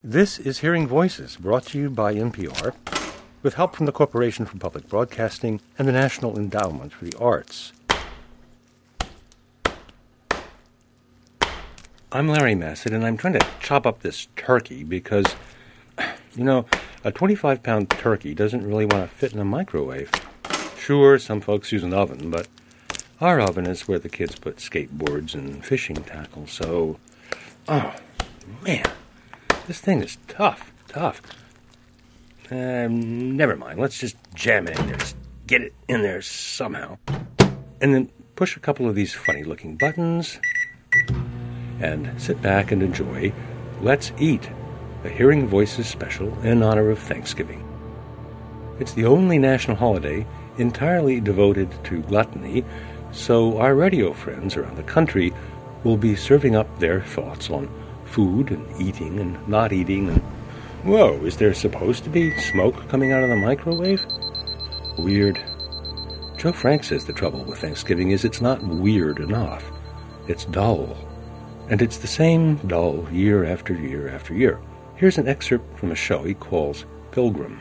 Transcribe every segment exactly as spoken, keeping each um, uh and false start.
This is Hearing Voices, brought to you by N P R, with help from the Corporation for Public Broadcasting and the National Endowment for the Arts. I'm Larry Massett, and I'm trying to chop up this turkey because, you know, a twenty-five pound turkey doesn't really want to fit in a microwave. Sure, some folks use an oven, but our oven is where the kids put skateboards and fishing tackle, so... Oh, man, this thing is tough, tough. Uh, never mind, let's just jam it in there, just get it in there somehow. And then push a couple of these funny-looking buttons, and sit back and enjoy Let's Eat, a Hearing Voices special in honor of Thanksgiving. It's the only national holiday entirely devoted to gluttony, so our radio friends around the country will be serving up their thoughts on food and eating and not eating and, whoa, is there supposed to be smoke coming out of the microwave? Weird. Joe Frank says the trouble with Thanksgiving is it's not weird enough. It's dull. And it's the same dull year after year after year. Here's an excerpt from a show he calls Pilgrim.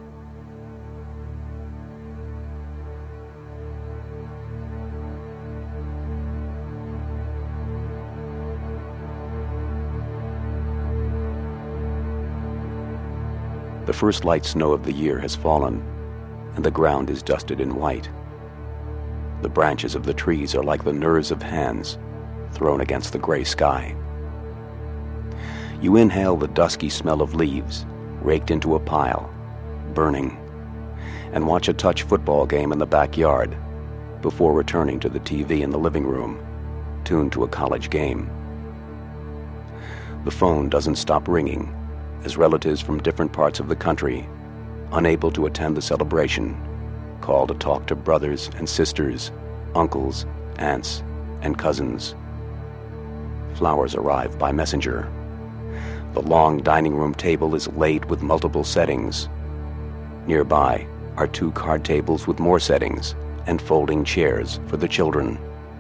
The first light snow of the year has fallen, and the ground is dusted in white. The branches of the trees are like the nerves of hands thrown against the gray sky. You inhale the dusky smell of leaves raked into a pile, burning, and watch a touch football game in the backyard before returning to the T V in the living room, tuned to a college game. The phone doesn't stop ringing as relatives from different parts of the country, unable to attend the celebration, call to talk to brothers and sisters, uncles, aunts, and cousins. Flowers arrive by messenger. The long dining room table is laid with multiple settings. Nearby are two card tables with more settings and folding chairs for the children.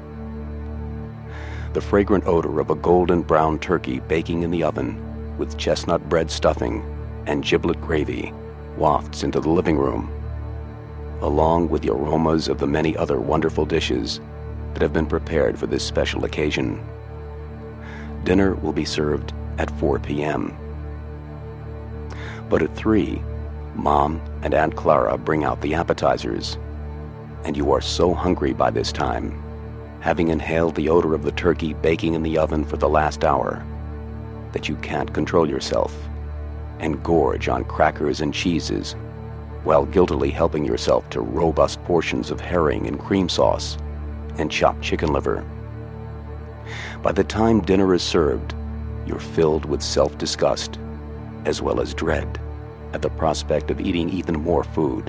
The fragrant odor of a golden brown turkey baking in the oven with chestnut bread stuffing and giblet gravy wafts into the living room, along with the aromas of the many other wonderful dishes that have been prepared for this special occasion. Dinner will be served at four p.m. But at three, Mom and Aunt Clara bring out the appetizers, and you are so hungry by this time, having inhaled the odor of the turkey baking in the oven for the last hour, that you can't control yourself and gorge on crackers and cheeses while guiltily helping yourself to robust portions of herring and cream sauce and chopped chicken liver. By the time dinner is served, you're filled with self-disgust as well as dread at the prospect of eating even more food.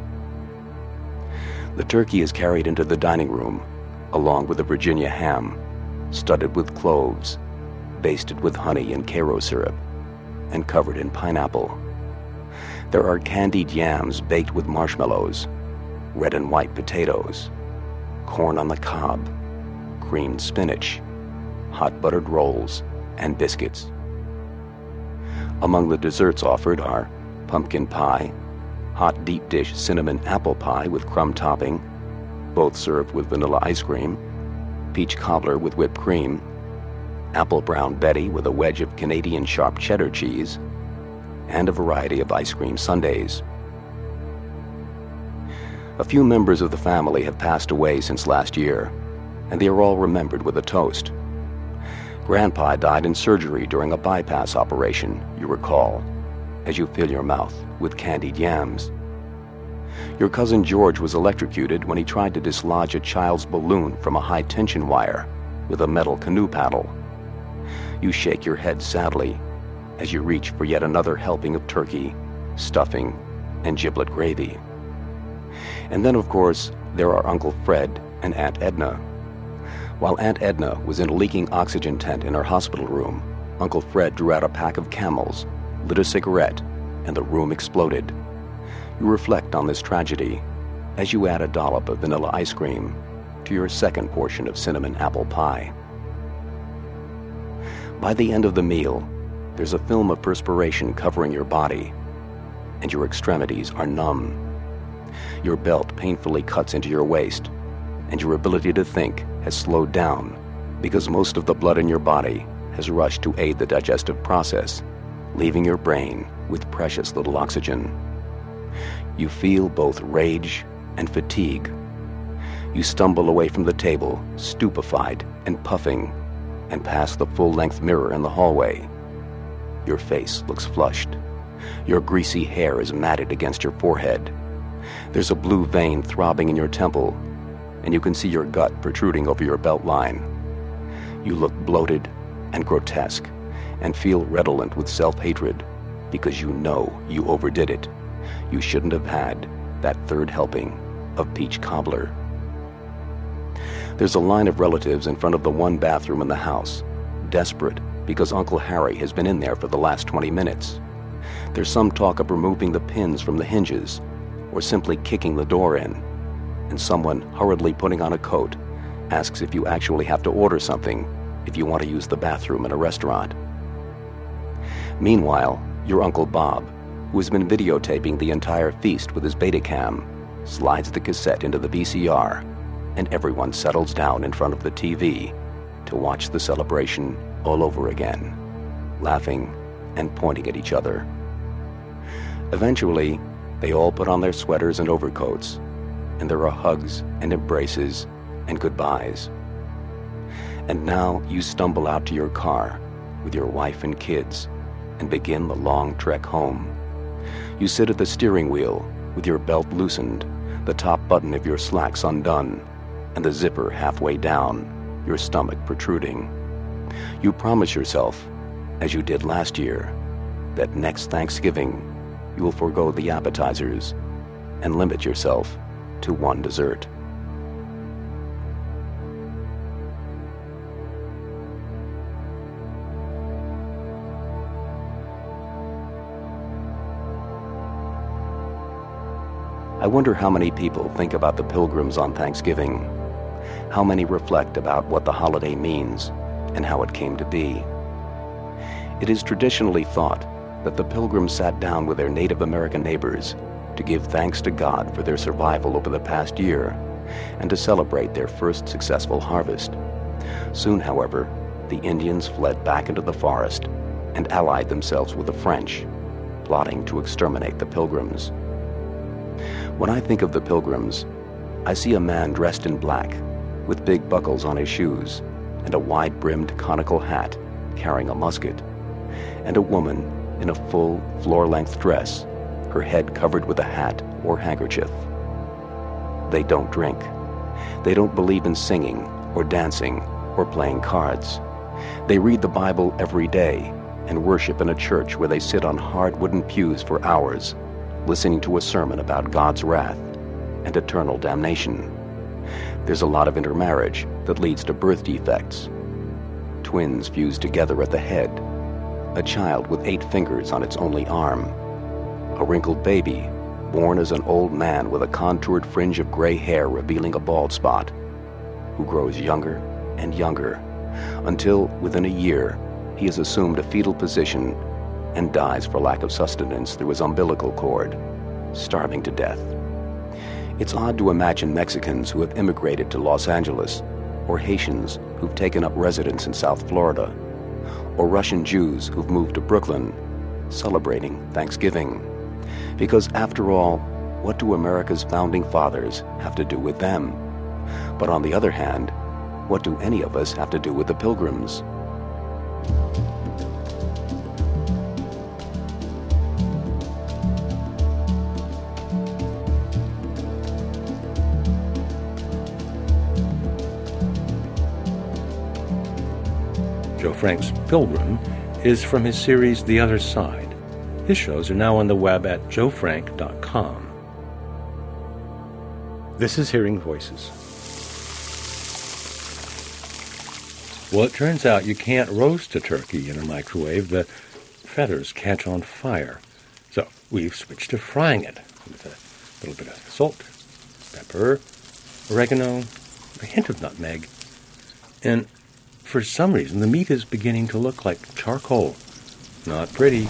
The turkey is carried into the dining room along with a Virginia ham studded with cloves, basted with honey and Karo syrup, and covered in pineapple. There are candied yams baked with marshmallows, red and white potatoes, corn on the cob, creamed spinach, hot buttered rolls, and biscuits. Among the desserts offered are pumpkin pie, hot deep dish cinnamon apple pie with crumb topping, both served with vanilla ice cream, peach cobbler with whipped cream, apple brown Betty with a wedge of Canadian sharp cheddar cheese, and a variety of ice cream sundaes. A few members of the family have passed away since last year, and they are all remembered with a toast. Grandpa died in surgery during a bypass operation, you recall, as you fill your mouth with candied yams. Your cousin George was electrocuted when he tried to dislodge a child's balloon from a high-tension wire with a metal canoe paddle. You shake your head sadly as you reach for yet another helping of turkey, stuffing, and giblet gravy. And then, of course, there are Uncle Fred and Aunt Edna. While Aunt Edna was in a leaking oxygen tent in her hospital room, Uncle Fred drew out a pack of Camels, lit a cigarette, and the room exploded. You reflect on this tragedy as you add a dollop of vanilla ice cream to your second portion of cinnamon apple pie. By the end of the meal, there's a film of perspiration covering your body, and your extremities are numb. Your belt painfully cuts into your waist, and your ability to think has slowed down because most of the blood in your body has rushed to aid the digestive process, leaving your brain with precious little oxygen. You feel both rage and fatigue. You stumble away from the table, stupefied and puffing, and past the full-length mirror in the hallway. Your face looks flushed. Your greasy hair is matted against your forehead. There's a blue vein throbbing in your temple, and you can see your gut protruding over your belt line. You look bloated and grotesque, and feel redolent with self-hatred because you know you overdid it. You shouldn't have had that third helping of peach cobbler. There's a line of relatives in front of the one bathroom in the house, desperate because Uncle Harry has been in there for the last twenty minutes. There's some talk of removing the pins from the hinges or simply kicking the door in, and someone hurriedly putting on a coat asks if you actually have to order something if you want to use the bathroom in a restaurant. Meanwhile, your Uncle Bob, who has been videotaping the entire feast with his Betacam, slides the cassette into the V C R, and everyone settles down in front of the T V to watch the celebration all over again, laughing and pointing at each other. Eventually, they all put on their sweaters and overcoats, and there are hugs and embraces and goodbyes. And now you stumble out to your car with your wife and kids and begin the long trek home. You sit at the steering wheel with your belt loosened, the top button of your slacks undone, and the zipper halfway down, your stomach protruding. You promise yourself, as you did last year, that next Thanksgiving you will forego the appetizers and limit yourself to one dessert. I wonder how many people think about the Pilgrims on Thanksgiving, how many reflect about what the holiday means and how it came to be. It is traditionally thought that the Pilgrims sat down with their Native American neighbors to give thanks to God for their survival over the past year and to celebrate their first successful harvest. Soon, however, the Indians fled back into the forest and allied themselves with the French, plotting to exterminate the Pilgrims. When I think of the Pilgrims, I see a man dressed in black, with big buckles on his shoes, and a wide-brimmed conical hat carrying a musket, and a woman in a full, floor-length dress, her head covered with a hat or handkerchief. They don't drink. They don't believe in singing or dancing or playing cards. They read the Bible every day and worship in a church where they sit on hard wooden pews for hours, listening to a sermon about God's wrath and eternal damnation. There's a lot of intermarriage that leads to birth defects. Twins fused together at the head, a child with eight fingers on its only arm, a wrinkled baby born as an old man with a contoured fringe of gray hair revealing a bald spot, who grows younger and younger until, within a year, he has assumed a fetal position and dies for lack of sustenance through his umbilical cord, starving to death. It's odd to imagine Mexicans who have immigrated to Los Angeles, or Haitians who've taken up residence in South Florida, or Russian Jews who've moved to Brooklyn, celebrating Thanksgiving. Because after all, what do America's founding fathers have to do with them? But on the other hand, what do any of us have to do with the Pilgrims? Joe Frank's Pilgrim is from his series The Other Side. His shows are now on the web at joe frank dot com. This is Hearing Voices. Well, it turns out you can't roast a turkey in a microwave. The feathers catch on fire. So we've switched to frying it with a little bit of salt, pepper, oregano, a hint of nutmeg, and for some reason, the meat is beginning to look like charcoal. not pretty.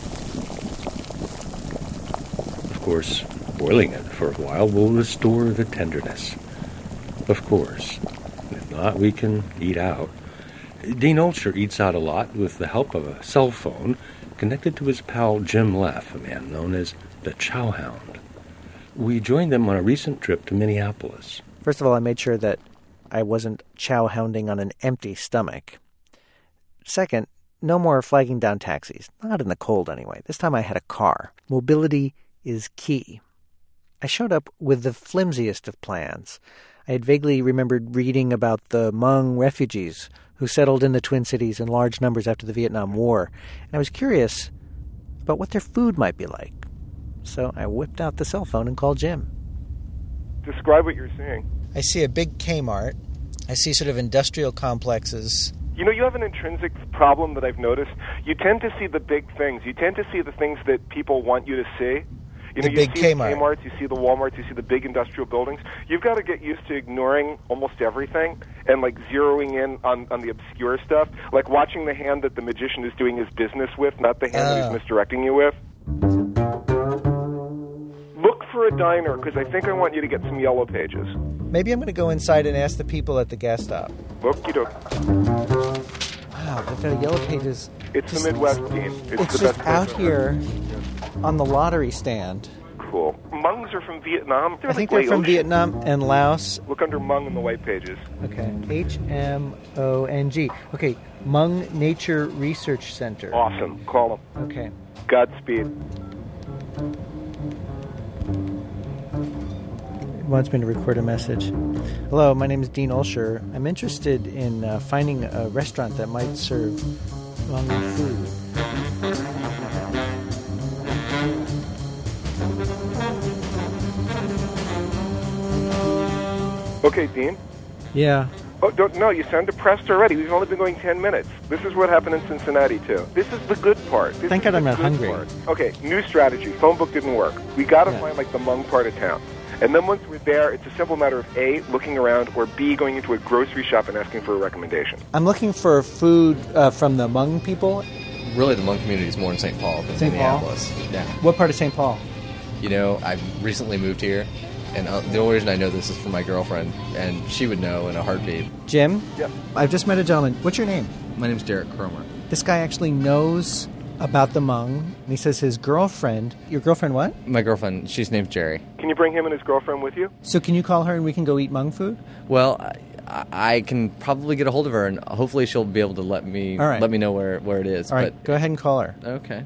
Of course, boiling it for a while will restore the tenderness. Of course. If not, we can eat out. Dean Olsher eats out a lot with the help of a cell phone connected to his pal Jim Leff, a man known as the Chowhound. We joined them on a recent trip to Minneapolis. First of all, I made sure that I wasn't chow-hounding on an empty stomach. Second, no more flagging down taxis. Not in the cold, anyway. This time I had a car. Mobility is key. I showed up with the flimsiest of plans. I had vaguely remembered reading about the Hmong refugees who settled in the Twin Cities in large numbers after the Vietnam War, and I was curious about what their food might be like. So I whipped out the cell phone and called Jim. Describe what you're seeing. I see a big Kmart. I see sort of industrial complexes. You know, you have an intrinsic problem that I've noticed. You tend to see the big things. You tend to see the things that people want you to see. You know, the big you see Kmart. the Kmarts, you see the Walmarts, you see the big industrial buildings. You've got to get used to ignoring almost everything and, like, zeroing in on, on the obscure stuff. Like watching the hand that the magician is doing his business with, not the hand Oh. that he's misdirecting you with. Look for a diner, because I think I want you to get some Yellow Pages. Maybe I'm going to go inside and ask the people at the gas stop. Okey-doke. Wow, they've got a Yellow Pages. It's Just- the Midwest, Dean. It's, It's the just best place out ever. here on the lottery stand. Cool. Hmongs are from Vietnam. They're I think like they're from Laotian. Vietnam and Laos. Look under Hmong in the white pages. Okay, H M O N G. Okay, Hmong Nature Research Center. Awesome. Call them. Okay. Godspeed. It wants me to record a message. Hello, my name is Dean Olsher. I'm interested in uh, finding a restaurant that might serve Hmong food. Okay, Dean. Yeah. Oh, don't, no, you sound depressed already. We've only been going ten minutes. This is what happened in Cincinnati, too. This is the good part. This Thank is God I'm the not good hungry. part. Okay, new strategy. Phone book didn't work. We got to Yeah. find, like, the Hmong part of town. And then once we're there, it's a simple matter of A, looking around, or B, going into a grocery shop and asking for a recommendation. I'm looking for food uh, from the Hmong people. Really, the Hmong community is more in Saint Paul than Saint Paul? Minneapolis. Yeah. What part of Saint Paul? You know, I recently moved here, and uh, the only reason I know this is from my girlfriend, and she would know in a heartbeat. Jim? Yep. I've just met a gentleman. What's your name? My name's Derek Cromer. This guy actually knows about the Hmong. And he says his girlfriend... Your girlfriend what? My girlfriend, she's named Jerry. Can you bring him and his girlfriend with you? So can you call her and we can go eat Hmong food? Well, I, I can probably get a hold of her, and hopefully she'll be able to let me All right. let me know where, where it is. All right, But go ahead and call her. okay.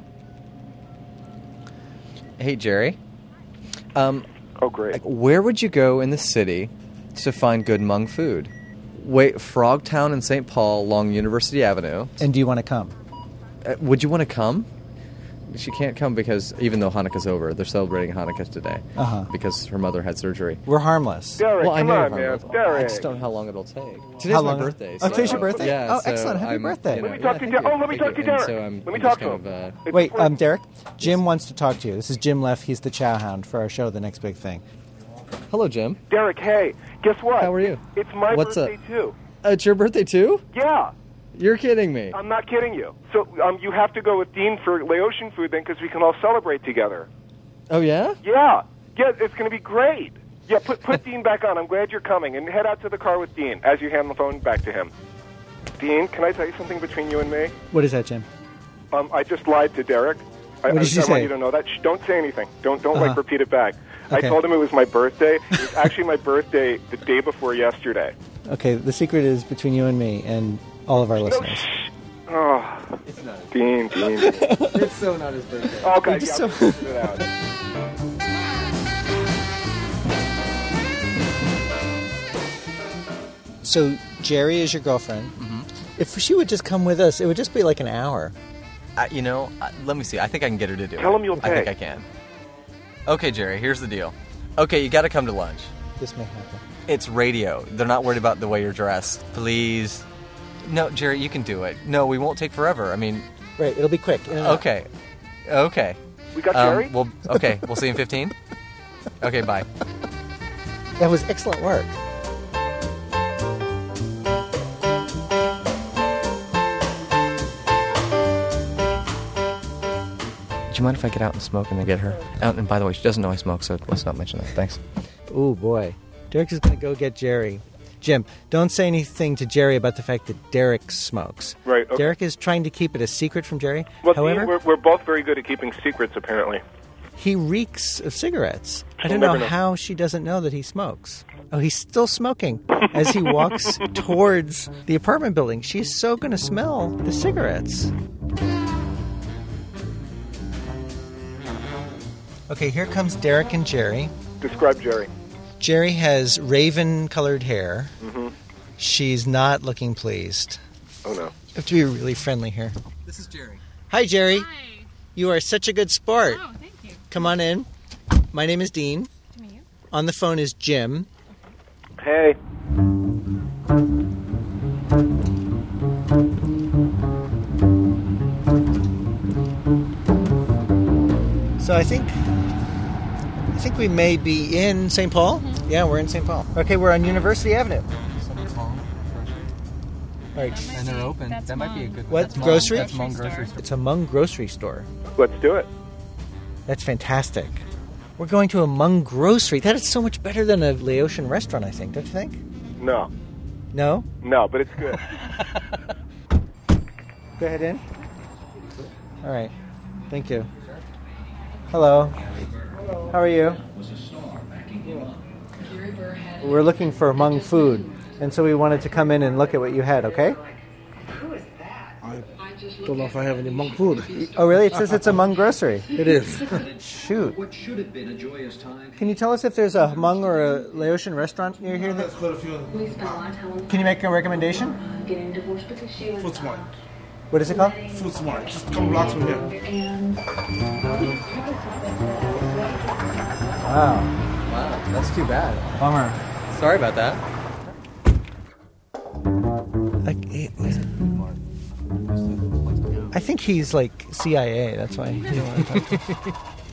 Hey, Jerry. Um, Oh, great. where would you go in the city to find good Hmong food? Wait, Frogtown in Saint Paul along University Avenue. And do you want to come? Uh, would you want to come? She can't come because even though Hanukkah's over, they're celebrating Hanukkah today Uh-huh. because her mother had surgery. We're harmless. Derek, well, I come know on, you're man. harmless. Derek. I just don't know how long it'll take. Today's How my long- birthday. Oh, today's your birthday? Yeah. Oh, so excellent. Happy I'm, birthday. you know, Let me talk yeah, to thank Derek. you, Oh, let me thank talk you. to And Derek. So I'm, Let me I'm talk just to kind him. of, uh, It's Wait, important. um, Derek, Jim wants to talk to you. This is Jim Leff. He's the Chowhound for our show, The Next Big Thing. hello, Jim. Derek, hey, guess what? How are you? It's my What's birthday, up? too. Uh, it's your birthday too? Yeah. You're kidding me. I'm not kidding you. So um, you have to go with Dean for Laotian food then, because we can all celebrate together. Oh yeah? Yeah. Yeah, it's going to be great. Yeah, put put Dean back on. I'm glad you're coming. And head out to the car with Dean as you hand the phone back to him. Dean, can I tell you something between you and me? What is that, Jim? Um, I just lied to Derek. I, What did I, you I say? want you to know that. Shh, don't say anything. Don't don't Uh-huh. like repeat it back. Okay. I told him it was my birthday. It was actually my birthday the day before yesterday. Okay, the secret is between you and me and all of our No, listeners. shh. Oh, It's not. Dean, Dean. Dean. It's so not his birthday. Okay, It's yeah, so- I'll figure it out. So Jerry is your girlfriend. Mm-hmm. If she would just come with us, it would just be like an hour. Uh, you know, uh, let me see. I think I can get her to do it. Tell him you'll I think pay. I can. Okay, Jerry, here's the deal. Okay, you got to come to lunch. This may happen. It's radio. They're not worried about the way you're dressed. Please. No, Jerry, you can do it. No, we won't take forever. I mean, Right, it'll be quick. in and out. okay. Okay. We got Jerry? Um, well, okay, we'll see you in fifteen. Okay, bye. That was excellent work. Would you mind if I get out and smoke and then get her? Out, and by the way, she doesn't know I smoke, so let's not mention that. Thanks. Oh, boy. Derek is going to go get Jerry. Jim, don't say anything to Jerry about the fact that Derek smokes. Right. Okay. Derek is trying to keep it a secret from Jerry. Well, However, see, we're, we're both very good at keeping secrets, apparently. he reeks of cigarettes. I She'll don't know, never know. how she doesn't know that he smokes. Oh, he's still smoking as he walks towards the apartment building. She's so going to smell the cigarettes. Okay, here comes Derek and Jerry. Describe Jerry. Jerry has raven-colored hair. Mm-hmm. She's not looking pleased. Oh, no. You have to be really friendly here. This is Jerry. Hi, Jerry. Hi. You are such a good sport. Oh, thank you. Come on in. My name is Dean. To meet you. On the phone is Jim. Hey. So I think I think we may be in Saint Paul. Mm-hmm. Yeah, we're in Saint Paul. Okay, we're on University Avenue. All right. And they're open. That's that might be a Mung. good What, that's Mung- grocery? That's Mung Grocery grocery store. store. It's a Mung grocery store. Let's do it. That's fantastic. We're going to a Mung grocery. That is so much better than a Laotian restaurant, I think. Don't you think? No. No? No, but it's good. Go ahead in. All right. Thank you. Hello. How are you? We're looking for Hmong food, and so we wanted to come in and look at what you had, okay? I don't know if I have any Hmong food. Oh, really? It says it's a Hmong grocery. It is. Shoot. Can you tell us if there's a Hmong or a Laotian restaurant near here? That... Can you make a recommendation? Food Smart. What is it called? Food Smart. Just a couple blocks from here. Wow. Wow, that's too bad. Bummer. Sorry about that. Like, it- I think he's like C I A. That's why he didn't want to talk to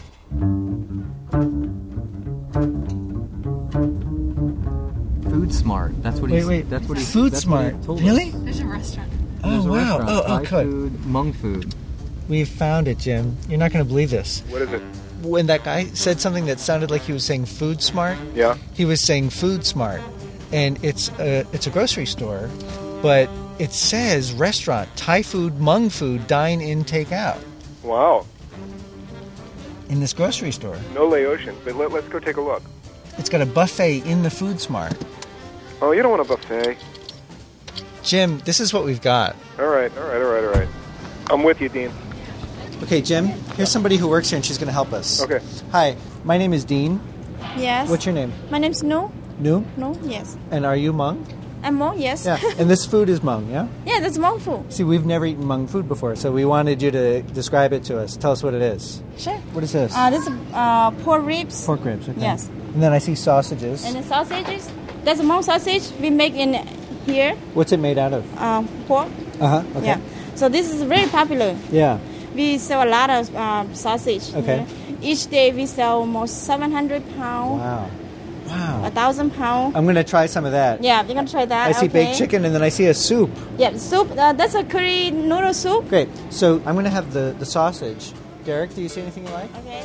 Food Smart. That's what Wait, he's. wait. That's what he's. Food that's what he Smart. told us. Really? There's a restaurant. There's Oh, a wow. restaurant, Oh, oh, Thai good. food, Hmong food. We found it, Jim. You're not going to believe this. What is it? When that guy said something that sounded like he was saying Food Smart, Yeah? he was saying Food Smart, and it's a it's a grocery store, but it says restaurant, Thai food, Hmong food, dine in, take out Wow. in this grocery store. No Laotian, but let, let's go take a look. It's got a buffet in the Food Smart. Oh, you don't want a buffet. Jim, this is what we've got. All right, all right, all right, all right. I'm with you, Dean. Okay, Jim, here's somebody who works here, and she's going to help us. Okay. Hi, my name is Dean. Yes. What's your name? My name's No. Nu? No. Yes. And are you Hmong? I'm Hmong. Yes. Yeah. And this food is Hmong, yeah? Yeah, that's Hmong food. See, we've never eaten Hmong food before, so we wanted you to describe it to us. Tell us what it is. Sure. What is this? Uh, this is uh, pork ribs. Pork ribs, okay. Yes. And then I see sausages. And the sausages. That's Hmong sausage we make in here. What's it made out of? Uh, pork. Uh-huh, okay. Yeah. So this is very popular. Yeah. We sell a lot of uh, sausage. Okay. here. Each day we sell almost seven hundred pounds, Wow. a Wow. thousand pounds. I'm going to try some of that. Yeah, we're gonna try that. I see okay. baked chicken, and then I see a soup. Yeah, soup. Uh, that's a curry noodle soup. Great. So I'm going to have the, the sausage. Derek, do you see anything you like? Okay.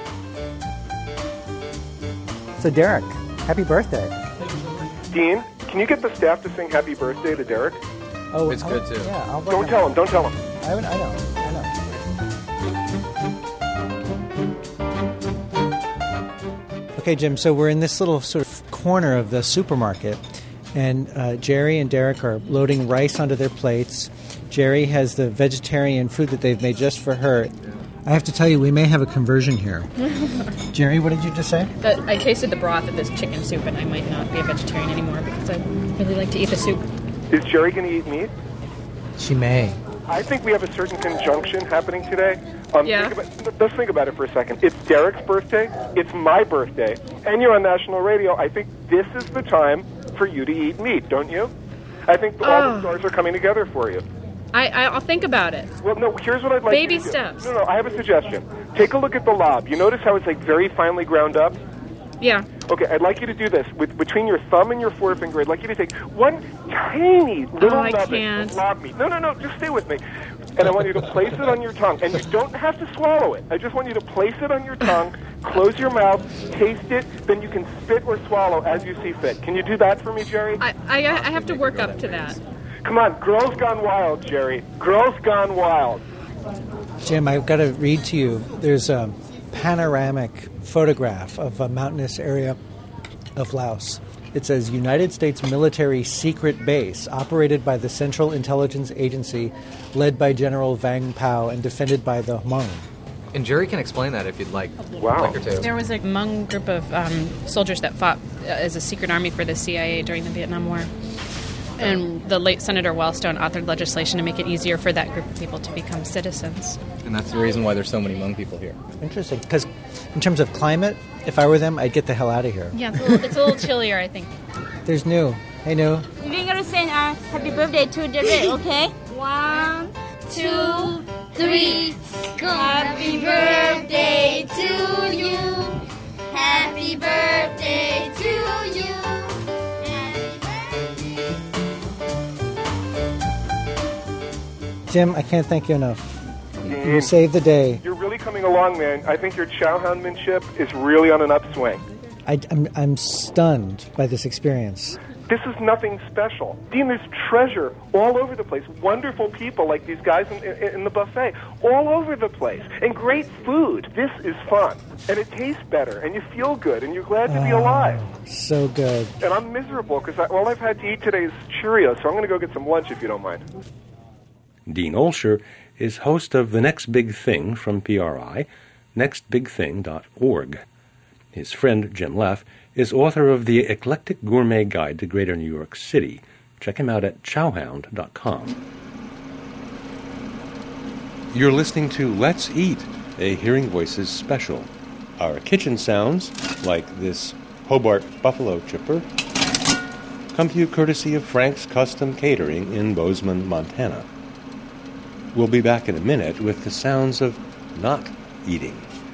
So, Derek, happy birthday. Dean, can you get the staff to sing happy birthday to Derek? Oh, It's I'll- good, too. Yeah, I'll Don't tell him, don't tell him. I, would- I know, I know. Okay, Jim, so we're in this little sort of corner of the supermarket, and uh, Jerry and Derek are loading rice onto their plates. Jerry has the vegetarian food that they've made just for her. I have to tell you, we may have a conversion here. Jerry, what did you just say? That I tasted the broth of this chicken soup, and I might not be a vegetarian anymore because I really like to eat the soup. Is Jerry going to eat meat? She may. I think we have a certain conjunction happening today. Um, Yeah. think about, let's think about it for a second. It's Derek's birthday. It's my birthday. And you're on national radio. I think this is the time for you to eat meat, don't you? I think all Oh. the stars are coming together for you. I, I I'll think about it. Well, no, here's what I'd like Baby you to do. steps. No, no, I have a suggestion. Take a look at the lob. You notice how it's like very finely ground up? Yeah. Okay, I'd like you to do this. With between your thumb and your forefinger, I'd like you to take one tiny little Oh, I nubbin can't. of lob meat. No, no, no, just stay with me. and I want you to place it on your tongue. And you don't have to swallow it. I just want you to place it on your tongue, close your mouth, taste it, then you can spit or swallow as you see fit. Can you do that for me, Jerry? I, I, I have to work up to that. Come on, Girls Gone Wild, Jerry. Girls Gone Wild. Jim, I've got to read to you. There's a panoramic photograph of a mountainous area of Laos. It says, United States Military Secret Base, operated by the Central Intelligence Agency, led by General Vang Pao and defended by the Hmong. And Jerry can explain that if you'd like. Wow. Like her to. There was a Hmong group of um, soldiers that fought as a secret army for the C I A during the Vietnam War. And the late Senator Wellstone authored legislation to make it easier for that group of people to become citizens. And that's the reason why there's so many Hmong people here. Interesting, because in terms of climate, if I were them, I'd get the hell out of here. Yeah, it's a little, it's a little chillier, I think. There's New. Hey, New. We're going to sing our happy birthday to Jerry, okay? One, two, three, go. Happy birthday to you. Happy birthday to you. Jim, I can't thank you enough. You saved the day. You're really coming along, man. I think your chowhoundmanship is really on an upswing. I, I'm, I'm stunned by this experience. This is nothing special. Dean, there's treasure all over the place. Wonderful people like these guys in, in, in the buffet, all over the place. And great food. This is fun. And it tastes better, and you feel good, and you're glad to be Oh, alive. So good. And I'm miserable because all I've had to eat today is Cheerios, so I'm going to go get some lunch if you don't mind. Dean Olsher is host of The Next Big Thing from P R I, next big thing dot org. His friend Jim Leff is author of The Eclectic Gourmet Guide to Greater New York City. Check him out at chowhound dot com. You're listening to Let's Eat, a Hearing Voices special. Our kitchen sounds, like this Hobart buffalo chipper, come to you courtesy of Frank's Custom Catering in Bozeman, Montana. We'll be back in a minute with the sounds of not eating.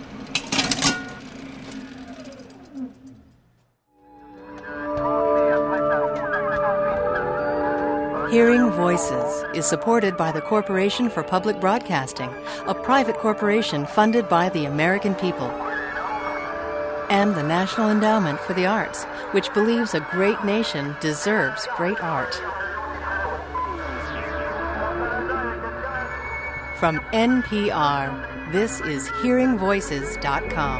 Hearing Voices is supported by the Corporation for Public Broadcasting, a private corporation funded by the American people, and the National Endowment for the Arts, which believes a great nation deserves great art. From N P R, this is hearing voices dot com.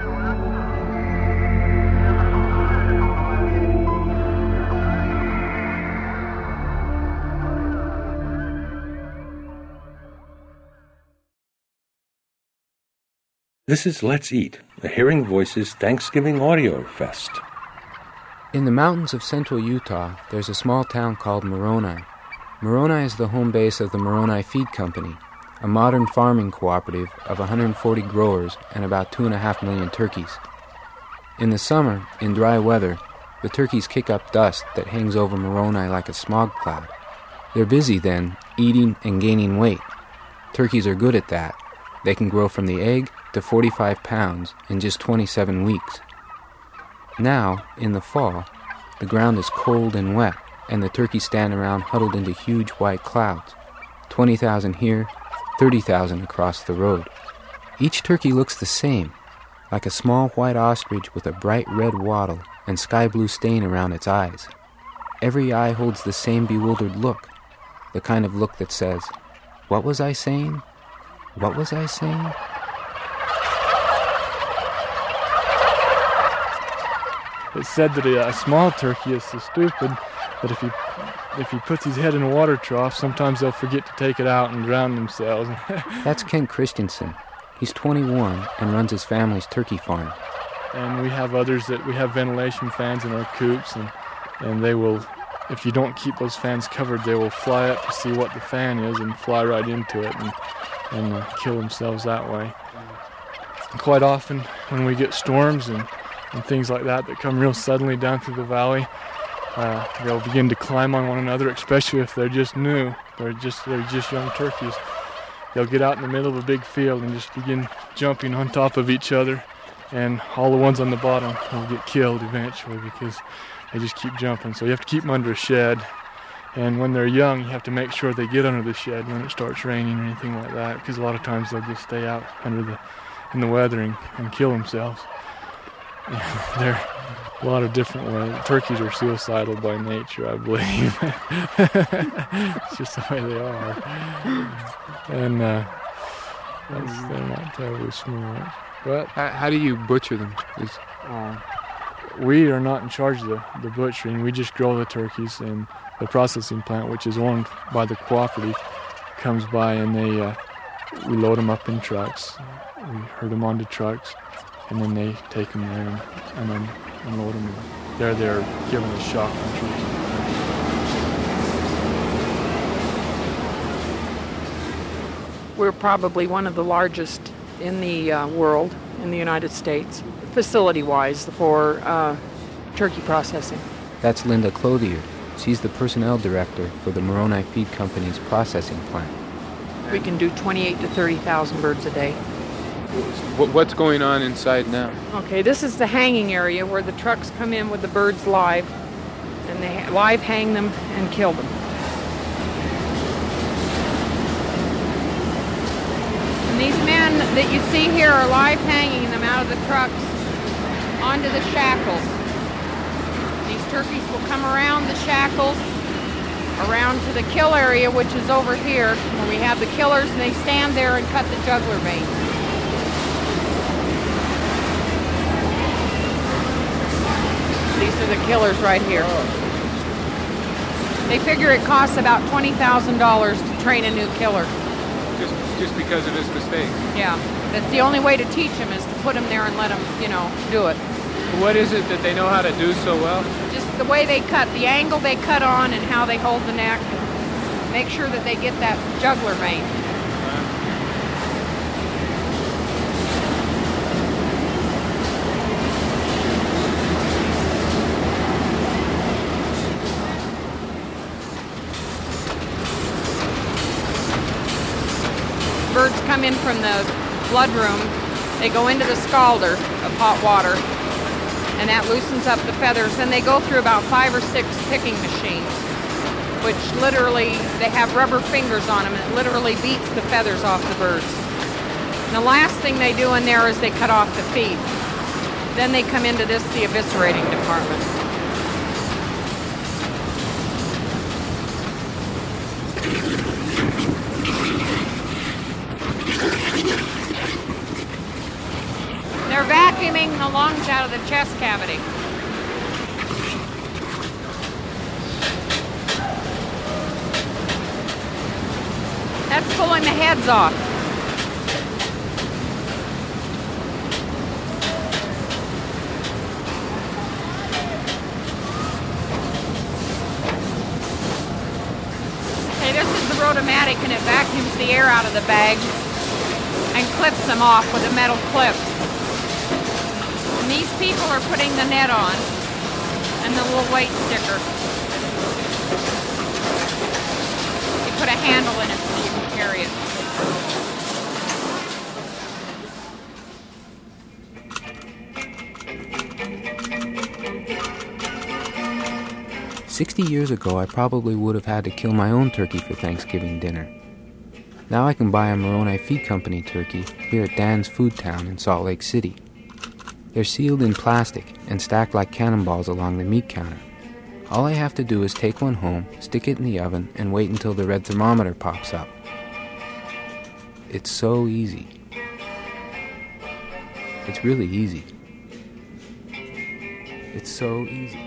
This is Let's Eat, a Hearing Voices Thanksgiving Audio Fest. In the mountains of central Utah, there's a small town called Moroni. Moroni is the home base of the Moroni Feed Company, a modern farming cooperative of one hundred forty growers and about two and a half million turkeys. In the summer, in dry weather, the turkeys kick up dust that hangs over Moroni like a smog cloud. They're busy then, eating and gaining weight. Turkeys are good at that. They can grow from the egg to forty-five pounds in just twenty-seven weeks. Now, in the fall, the ground is cold and wet, and the turkeys stand around huddled into huge white clouds. twenty thousand here, thirty thousand across the road. Each turkey looks the same, like a small white ostrich with a bright red wattle and sky blue stain around its eyes. Every eye holds the same bewildered look, the kind of look that says, "What was I saying? What was I saying?" It's said that a, a small turkey is so stupid that if he if he puts his head in a water trough, sometimes they'll forget to take it out and drown themselves. That's Ken Christensen. He's twenty-one and runs his family's turkey farm. And we have others that we have ventilation fans in our coops, and, and they will, if you don't keep those fans covered, they will fly up to see what the fan is and fly right into it and, and uh, kill themselves that way. Quite often when we get storms and and things like that that come real suddenly down through the valley, uh, they'll begin to climb on one another, especially if they're just new. They're just they're just young turkeys. They'll get out in the middle of a big field and just begin jumping on top of each other, and all the ones on the bottom will get killed eventually because they just keep jumping. So you have to keep them under a shed And when they're young, you have to make sure they get under the shed when it starts raining or anything like that, because a lot of times they'll just stay out under the in the weather and, and kill themselves. Yeah, there are a lot of different ways. Turkeys are suicidal by nature, I believe. It's just the way they are. And uh, that's, they're not terribly smart. But how, how do you butcher them? Is, uh, we are not in charge of the, the butchering. We just grow the turkeys, and the processing plant, which is owned by the cooperative, comes by and they uh, we load them up in trucks. We herd them onto trucks, and then they take them there and, and then unload them. There they're given a shock and treatment. We're probably one of the largest in the uh, world, in the United States, facility-wise, for uh, turkey processing. That's Linda Clothier. She's the personnel director for the Moroni Feed Company's processing plant. We can do twenty-eight to thirty thousand birds a day. What's going on inside now? Okay, this is the hanging area where the trucks come in with the birds live, and they live hang them and kill them. And these men that you see here are live hanging them out of the trucks onto the shackles. These turkeys will come around the shackles, around to the kill area, which is over here, where we have the killers, and they stand there and cut the jugular vein. These are the killers right here. They figure it costs about twenty thousand dollars to train a new killer. Just, just because of his mistakes? Yeah. That's the only way to teach them, is to put them there and let them, you know, do it. What is it that they know how to do so well? Just the way they cut, the angle they cut on and how they hold the neck. Make sure that they get that jugular vein. Birds come in from the blood room. They go into the scalder of hot water, and that loosens up the feathers. Then they go through about five or six picking machines, which literally, they have rubber fingers on them, and it literally beats the feathers off the birds. And the last thing they do in there is they cut off the feet. Then they come into this, the eviscerating department. They're vacuuming the lungs out of the chest cavity. That's pulling the heads off. Okay, this is the Rotomatic, and it vacuums the air out of the bags and clips them off with a metal clip. And these people are putting the net on and the little weight sticker. You put a handle in it so you can carry it. Sixty years ago, I probably would have had to kill my own turkey for Thanksgiving dinner. Now I can buy a Moroni Feed Company turkey here at Dan's Food Town in Salt Lake City. They're sealed in plastic and stacked like cannonballs along the meat counter. All I have to do is take one home, stick it in the oven, and wait until the red thermometer pops up. It's so easy. It's really easy. It's so easy.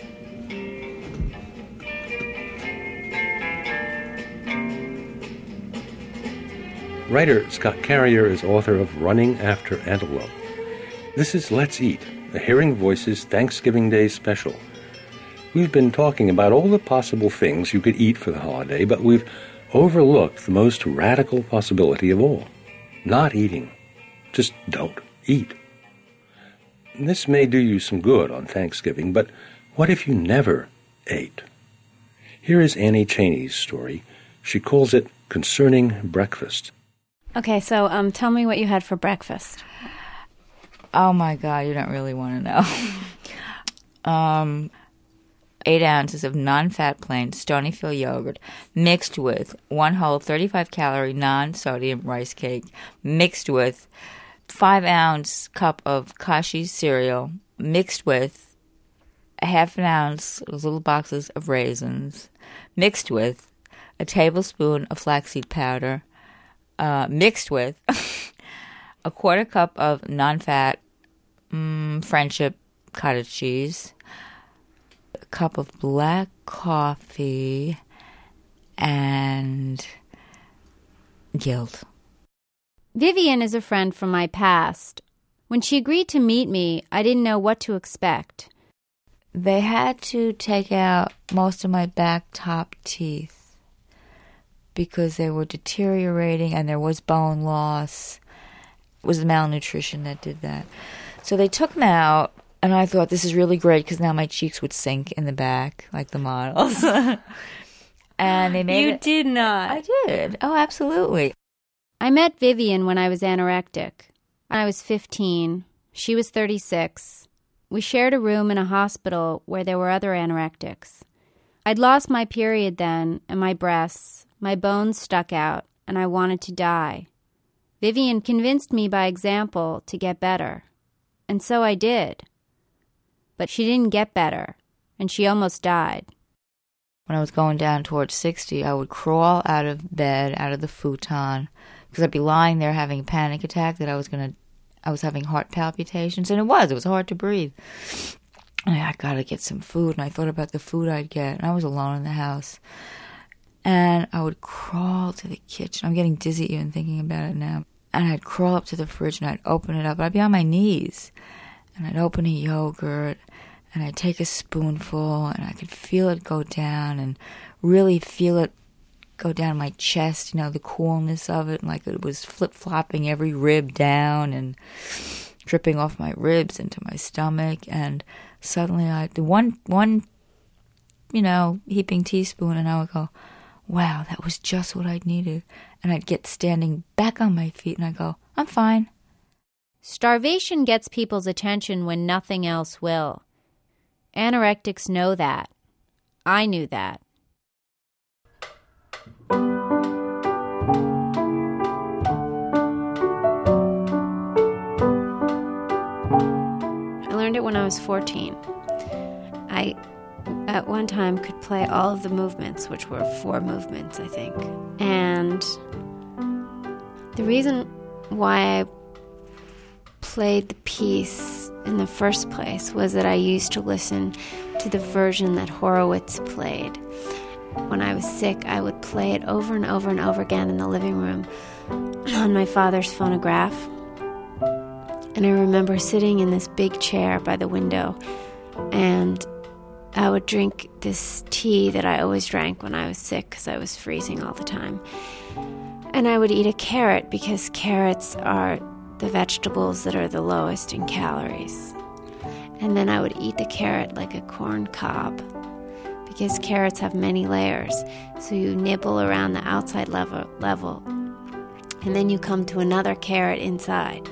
Writer Scott Carrier is author of Running After Antelope. This is Let's Eat, a Hearing Voices Thanksgiving Day special. We've been talking about all the possible things you could eat for the holiday, but we've overlooked the most radical possibility of all: not eating. Just don't eat. This may do you some good on Thanksgiving, but what if you never ate? Here is Annie Cheney's story. She calls it Concerning Breakfast. Okay, so um, tell me what you had for breakfast. Oh my God, you don't really want to know. um, eight ounces of non-fat plain Stonyfield yogurt mixed with one whole thirty-five calorie non-sodium rice cake mixed with five ounce cup of Kashi cereal mixed with a half an ounce little boxes of raisins mixed with a tablespoon of flaxseed powder uh, mixed with a quarter cup of non-fat mm, Friendship cottage cheese, a cup of black coffee, and guilt. Vivian is a friend from my past. When she agreed to meet me, I didn't know what to expect. They had to take out most of my back top teeth because they were deteriorating and there was bone loss. It was the malnutrition that did that. So they took them out, and I thought, this is really great because now my cheeks would sink in the back like the models. And they made You it, did not. I did. Oh, absolutely. I met Vivian when I was anorectic. I was fifteen. She was thirty-six. We shared a room in a hospital where there were other anorectics. I'd lost my period then, and my breasts, my bones stuck out, and I wanted to die. Vivian convinced me by example to get better. And so I did. But she didn't get better, and she almost died. When I was going down towards sixty, I would crawl out of bed, out of the futon, because I'd be lying there having a panic attack that I was going to, I was having heart palpitations, and it was, it was hard to breathe. And I, I got to get some food, and I thought about the food I'd get, and I was alone in the house. And I would crawl to the kitchen. I'm getting dizzy even thinking about it now. And I'd crawl up to the fridge, and I'd open it up. I'd be on my knees, and I'd open a yogurt, and I'd take a spoonful, and I could feel it go down, and really feel it go down my chest, you know, the coolness of it, and like it was flip-flopping every rib down and dripping off my ribs into my stomach. And suddenly I, the one, one, you know, heaping teaspoon, and I would go, wow, that was just what I needed. And I'd get standing back on my feet, and I'd go, I'm fine. Starvation gets people's attention when nothing else will. Anorectics know that. I knew that. I learned it when I was fourteen. I, at one time, could play all of the movements, which were four movements, I think. And the reason why I played the piece in the first place was that I used to listen to the version that Horowitz played. When I was sick, I would play it over and over and over again in the living room on my father's phonograph. And I remember sitting in this big chair by the window, and I would drink this tea that I always drank when I was sick because I was freezing all the time. And I would eat a carrot because carrots are the vegetables that are the lowest in calories. And then I would eat the carrot like a corn cob because carrots have many layers. So you nibble around the outside level, level and then you come to another carrot inside.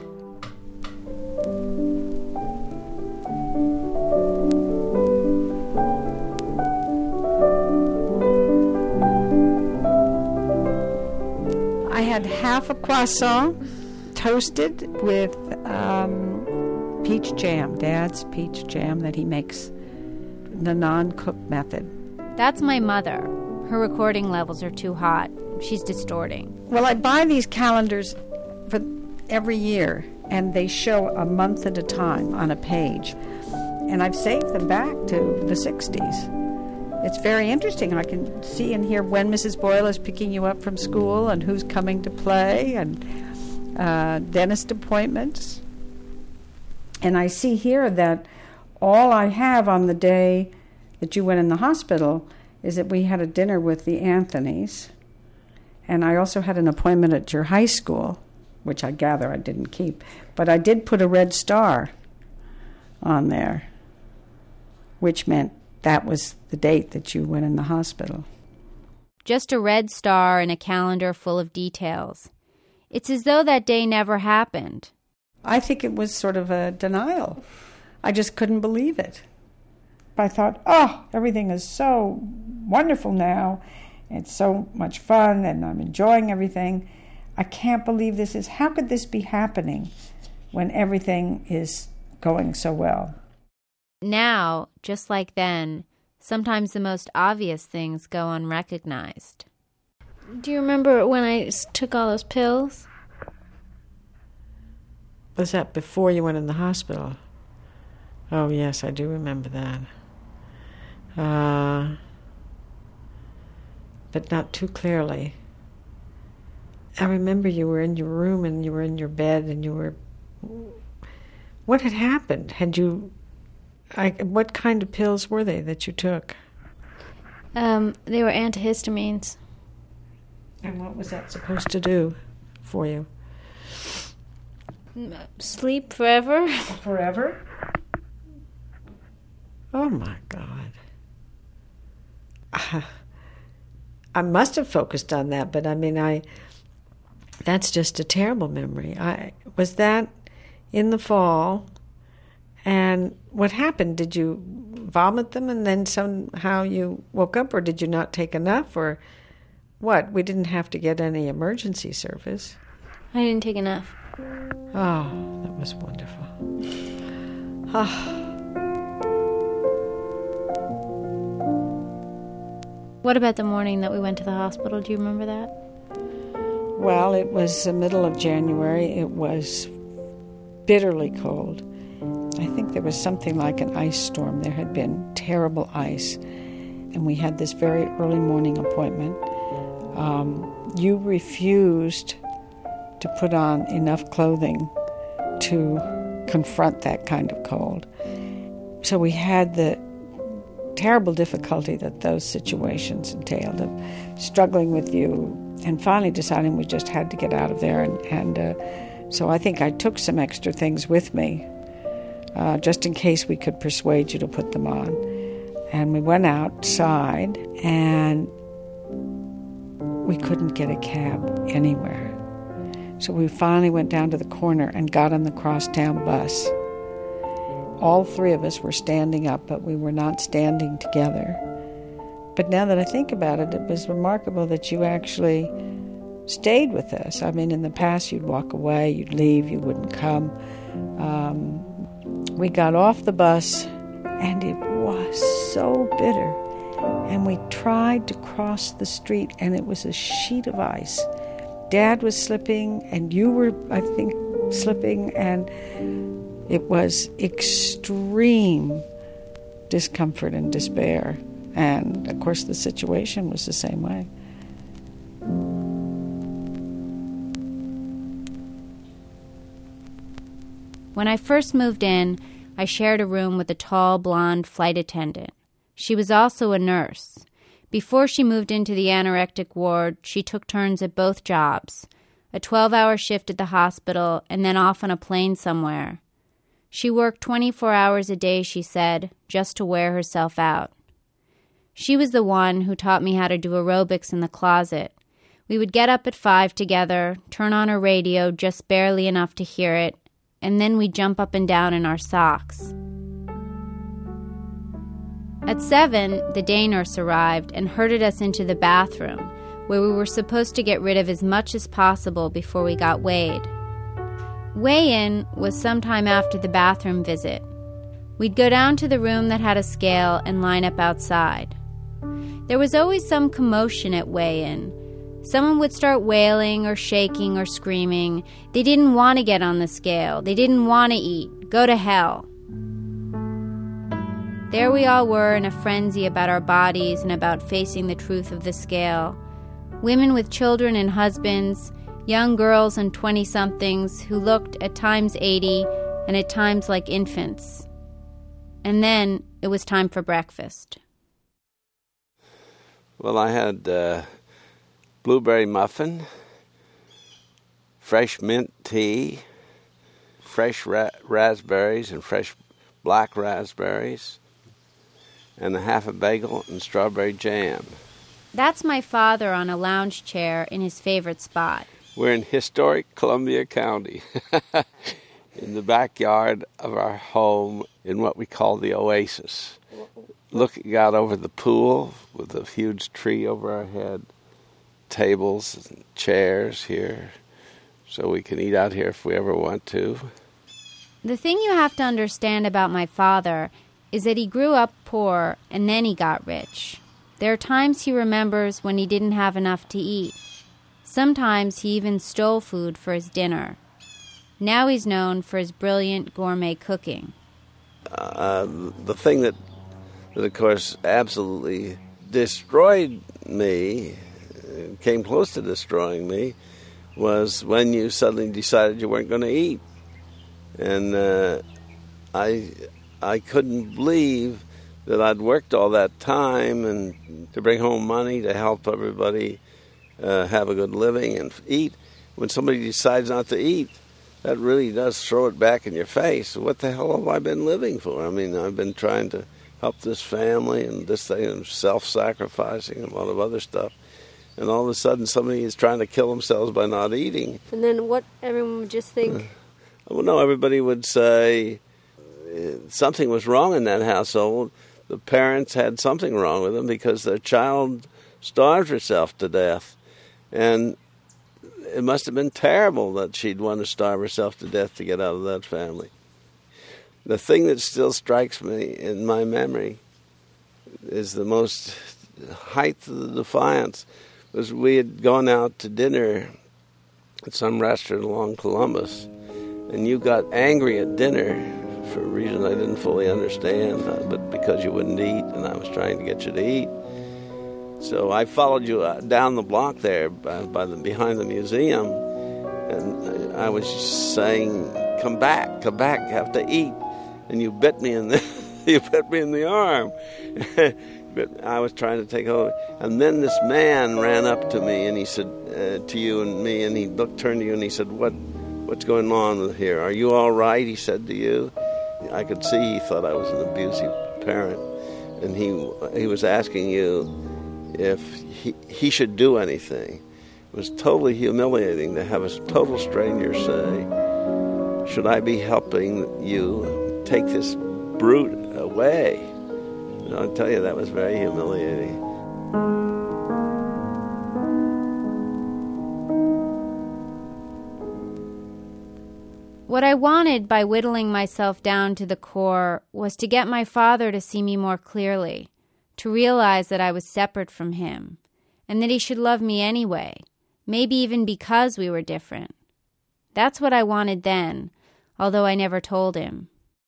I had half a croissant toasted with um, peach jam, Dad's peach jam that he makes, the non-cooked method. That's my mother. Her recording levels are too hot. She's distorting. Well, I buy these calendars for every year, and they show a month at a time on a page. And I've saved them back to the sixties. It's very interesting. I can see and hear when Missus Boyle is picking you up from school and who's coming to play and uh, dentist appointments. And I see here that all I have on the day that you went in the hospital is that we had a dinner with the Anthonys. And I also had an appointment at your high school, which I gather I didn't keep. But I did put a red star on there, which meant that was the date that you went in the hospital. Just a red star in a calendar full of details. It's as though that day never happened. I think it was sort of a denial. I just couldn't believe it. I thought, oh, everything is so wonderful now. It's so much fun, and I'm enjoying everything. I can't believe this is, how could this be happening when everything is going so well? Now, just like then, sometimes the most obvious things go unrecognized. Do you remember when I s- took all those pills? Was that before you went in the hospital? Oh, yes, I do remember that. Uh, but not too clearly. I remember you were in your room and you were in your bed and you were... What had happened? Had you... I, what kind of pills were they that you took? Um, they were antihistamines. And what was that supposed to do for you? Sleep forever. Forever? Oh, my God. Uh, I must have focused on that, but I mean, I... That's just a terrible memory. I was that in the fall, and what happened? Did you vomit them and then somehow you woke up, or did you not take enough, or what? We didn't have to get any emergency service. I didn't take enough. Oh, that was wonderful. Ah. What about the morning that we went to the hospital? Do you remember that? Well, it was the middle of January. It was bitterly cold. I think there was something like an ice storm. There had been terrible ice, and we had this very early morning appointment. Um, you refused to put on enough clothing to confront that kind of cold. So we had the terrible difficulty that those situations entailed of struggling with you and finally deciding we just had to get out of there. And, and uh, so I think I took some extra things with me uh, just in case we could persuade you to put them on. And we went outside and we couldn't get a cab anywhere. So we finally went down to the corner and got on the crosstown bus. All three of us were standing up, but we were not standing together. But now that I think about it, it was remarkable that you actually stayed with us. I mean, in the past, you'd walk away, you'd leave, you wouldn't come. Um, we got off the bus, and it was so bitter. And we tried to cross the street, and it was a sheet of ice. Dad was slipping, and you were, I think, slipping, and it was extreme discomfort and despair. And, of course, the situation was the same way. When I first moved in, I shared a room with a tall, blonde flight attendant. She was also a nurse. Before she moved into the anorectic ward, she took turns at both jobs, a twelve-hour shift at the hospital and then off on a plane somewhere. She worked twenty-four hours a day, she said, just to wear herself out. She was the one who taught me how to do aerobics in the closet. We would get up at five together, turn on a radio just barely enough to hear it, and then we'd jump up and down in our socks. At seven, the day nurse arrived and herded us into the bathroom, where we were supposed to get rid of as much as possible before we got weighed. Weigh-in was sometime after the bathroom visit. We'd go down to the room that had a scale and line up outside. There was always some commotion at weigh-in. Someone would start wailing or shaking or screaming. They didn't want to get on the scale. They didn't want to eat. Go to hell. There we all were in a frenzy about our bodies and about facing the truth of the scale. Women with children and husbands, young girls and twenty-somethings who looked at times eighty and at times like infants. And then it was time for breakfast. Well, I had uh, blueberry muffin, fresh mint tea, fresh ra- raspberries and fresh black raspberries, and a half a bagel and strawberry jam. That's my father on a lounge chair in his favorite spot. We're in historic Columbia County, in the backyard of our home in what we call the Oasis. looking out over the pool with a huge tree over our head, tables and chairs here, so we can eat out here if we ever want to. The thing you have to understand about my father is that he grew up poor and then he got rich. There are times he remembers when he didn't have enough to eat. Sometimes he even stole food for his dinner. Now he's known for his brilliant gourmet cooking. Uh, the thing that, that, of course, absolutely destroyed me, came close to destroying me, was when you suddenly decided you weren't going to eat. And uh, I, I couldn't believe that I'd worked all that time and to bring home money to help everybody uh, have a good living and eat. When somebody decides not to eat, that really does throw it back in your face. What the hell have I been living for? I mean, I've been trying to help this family and this thing and self-sacrificing and a lot of other stuff. And all of a sudden somebody is trying to kill themselves by not eating. And then what everyone would just think? Uh, well, no, everybody would say uh, something was wrong in that household. The parents had something wrong with them because their child starved herself to death. And it must have been terrible that she'd want to starve herself to death to get out of that family. The thing that still strikes me in my memory is the most height of the defiance was we had gone out to dinner at some restaurant along Columbus, and you got angry at dinner for a reason I didn't fully understand, but because you wouldn't eat, and I was trying to get you to eat. So I followed you down the block there by, by the behind the museum, and I was saying, "Come back, come back, you have to eat." And you bit me in the you bit me in the arm. But I was trying to take over, and then this man ran up to me, and he said uh, to you and me, and he looked, turned to you, and he said, "What, what's going on here? Are you all right?" He said to you. I could see he thought I was an abusive parent, and he he was asking you if he, he should do anything. It was totally humiliating to have a total stranger say, "Should I be helping you take this brute away?" And I'll tell you, that was very humiliating. What I wanted by whittling myself down to the core was to get my father to see me more clearly, to realize that I was separate from him, and that he should love me anyway, maybe even because we were different. That's what I wanted then, although I never told him.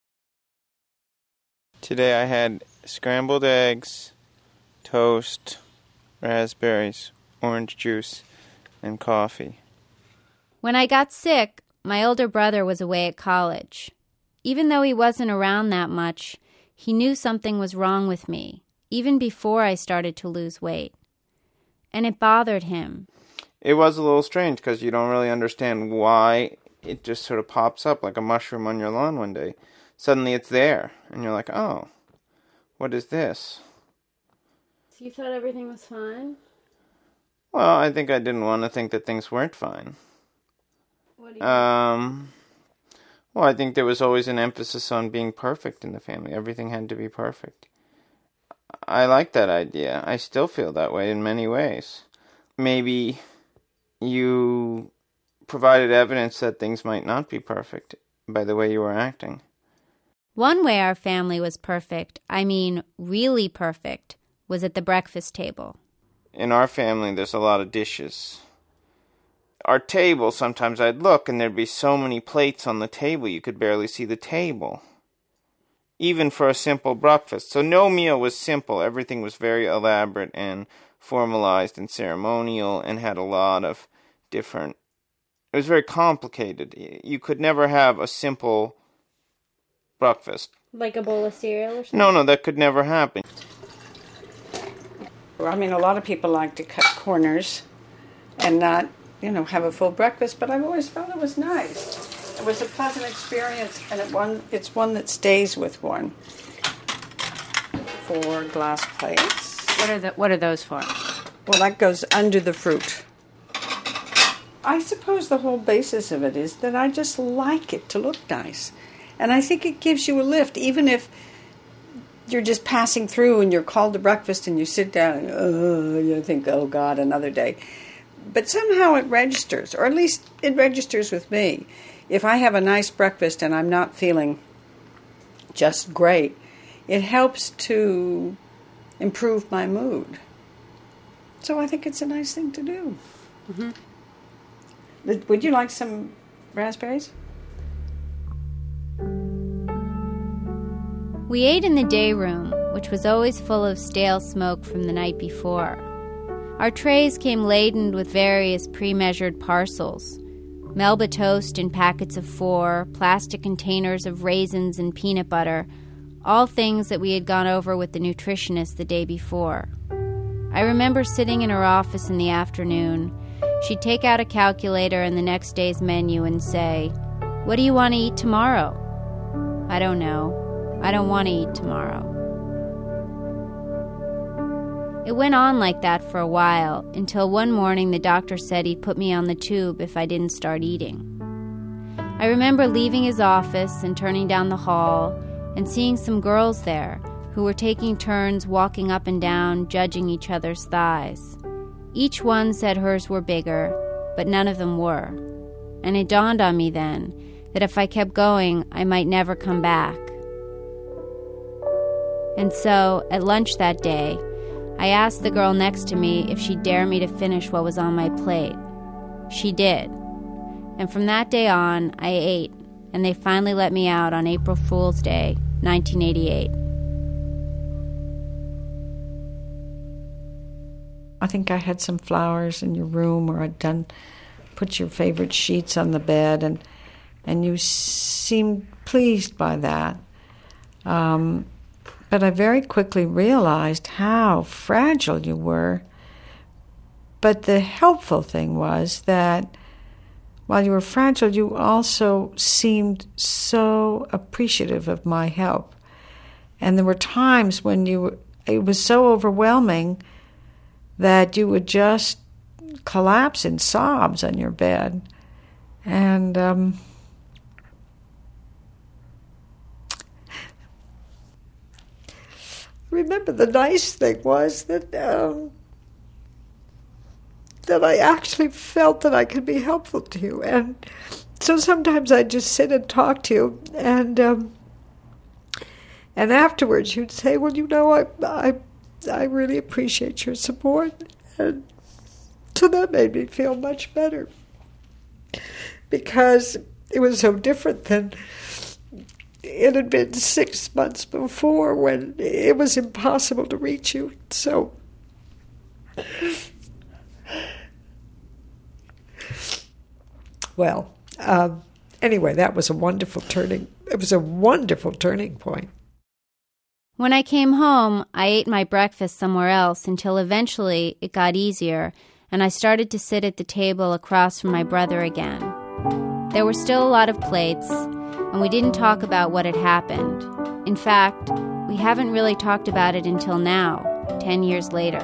Today I had scrambled eggs, toast, raspberries, orange juice, and coffee. When I got sick, my older brother was away at college. Even though he wasn't around that much, he knew something was wrong with me, even before I started to lose weight. And it bothered him. It was a little strange because you don't really understand why it just sort of pops up like a mushroom on your lawn one day. Suddenly it's there, and you're like, oh, what is this? So you thought everything was fine? Well, I think I didn't want to think that things weren't fine. What do you Um, well, I think there was always an emphasis on being perfect in the family. Everything had to be perfect. I like that idea. I still feel that way in many ways. Maybe you provided evidence that things might not be perfect by the way you were acting. One way our family was perfect, I mean really perfect, was at the breakfast table. In our family, there's a lot of dishes. Our table, sometimes I'd look and there'd be so many plates on the table you could barely see the table. Even for a simple breakfast. So no meal was simple. Everything was very elaborate and formalized and ceremonial and had a lot of different... It was very complicated. You could never have a simple breakfast. Like a bowl of cereal or something? No, no, that could never happen. I mean, a lot of people like to cut corners and not, you know, have a full breakfast, but I've always found it was nice. It was a pleasant experience, and it one, it's one that stays with one. Four glass plates. What are the, what are those for? Well, that goes under the fruit. I suppose the whole basis of it is that I just like it to look nice. And I think it gives you a lift, even if you're just passing through and you're called to breakfast and you sit down and uh, you think, oh, God, another day. But somehow it registers, or at least it registers with me. If I have a nice breakfast and I'm not feeling just great, it helps to improve my mood. So I think it's a nice thing to do. Mm-hmm. Would you like some raspberries? We ate in the day room, which was always full of stale smoke from the night before. Our trays came laden with various pre-measured parcels. Melba toast in packets of four, plastic containers of raisins and peanut butter, all things that we had gone over with the nutritionist the day before. I remember sitting in her office in the afternoon. She'd take out a calculator and the next day's menu and say, "What do you want to eat tomorrow?" "I don't know. I don't want to eat tomorrow." It went on like that for a while, until one morning the doctor said he'd put me on the tube if I didn't start eating. I remember leaving his office and turning down the hall and seeing some girls there who were taking turns walking up and down, judging each other's thighs. Each one said hers were bigger, but none of them were. And it dawned on me then that if I kept going, I might never come back. And so, at lunch that day, I asked the girl next to me if she'd dare me to finish what was on my plate. She did. And from that day on, I ate, and they finally let me out on April Fool's Day, nineteen eighty-eight. I think I had some flowers in your room, or I'd done, put your favorite sheets on the bed, and and you seemed pleased by that. Um... But I very quickly realized how fragile you were. But the helpful thing was that while you were fragile, you also seemed so appreciative of my help. And there were times when you, it was so overwhelming that you would just collapse in sobs on your bed. And um, remember, the nice thing was that um, that I actually felt that I could be helpful to you, and so sometimes I'd just sit and talk to you, and um, and afterwards you'd say, "Well, you know, I I I really appreciate your support," and so that made me feel much better, because it was so different than it had been six months before when it was impossible to reach you. So, well, um, anyway, that was a wonderful turning, it was a wonderful turning point. When I came home, I ate my breakfast somewhere else until eventually it got easier and I started to sit at the table across from my brother again. There were still a lot of plates, and we didn't talk about what had happened. In fact, we haven't really talked about it until now, ten years later.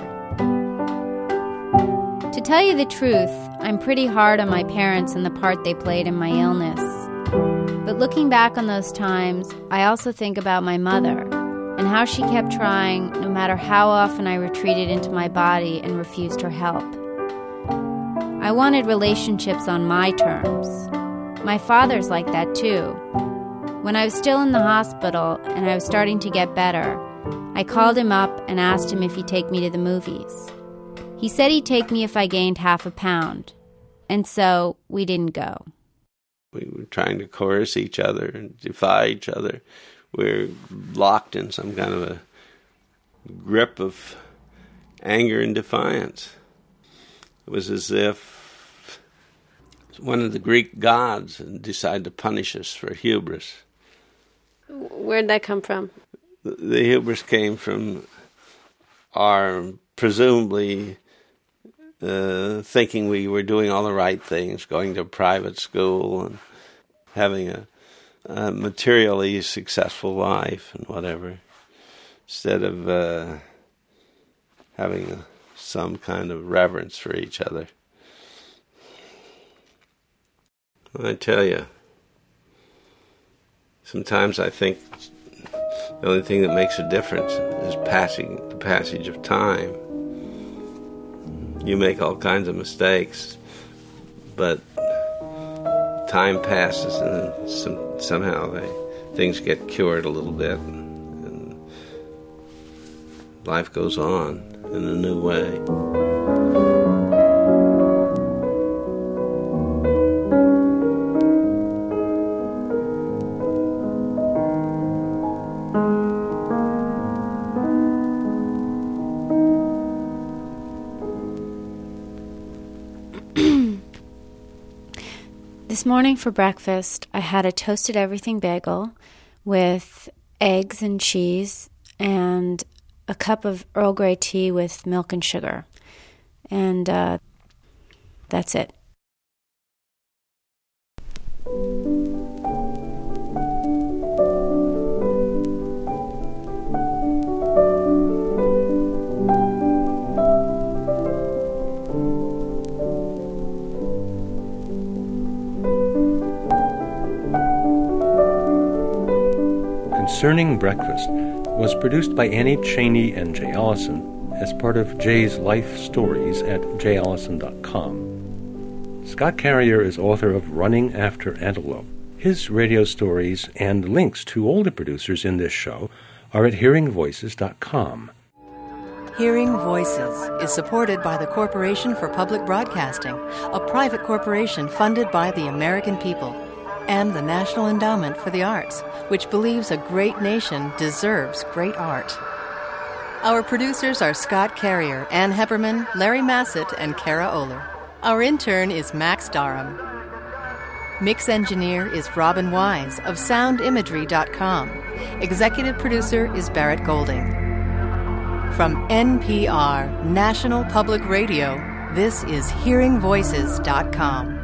To tell you the truth, I'm pretty hard on my parents and the part they played in my illness. But looking back on those times, I also think about my mother and how she kept trying no matter how often I retreated into my body and refused her help. I wanted relationships on my terms. My father's like that too. When I was still in the hospital and I was starting to get better, I called him up and asked him if he'd take me to the movies. He said he'd take me if I gained half a pound, and so we didn't go. We were trying to coerce each other and defy each other. We were locked in some kind of a grip of anger and defiance. It was as if one of the Greek gods decided to punish us for hubris. Where'd that come from? The, the hubris came from our presumably uh, thinking we were doing all the right things, going to private school and having a, a materially successful life and whatever, instead of uh, having a, some kind of reverence for each other. I tell you, sometimes I think The only thing that makes a difference is passing the passage of time. You make all kinds of mistakes, but time passes, and then some, somehow they, things get cured a little bit, and life goes on in a new way. This morning for breakfast, I had a toasted everything bagel with eggs and cheese and a cup of Earl Grey tea with milk and sugar. And uh, that's it. Concerning Breakfast was produced by Annie Cheney and Jay Allison as part of Jay's life stories at jay allison dot com. Scott Carrier is author of Running After Antelope. His radio stories and links to all the producers in this show are at hearing voices dot com. Hearing Voices is supported by the Corporation for Public Broadcasting, a private corporation funded by the American people, and the National Endowment for the Arts, which believes a great nation deserves great art. Our producers are Scott Carrier, Ann Hepperman, Larry Massett, and Kara Oler. Our intern is Max Darham. Mix engineer is Robin Wise of sound imagery dot com. Executive producer is Barrett Golding. From N P R, National Public Radio, this is hearing voices dot com.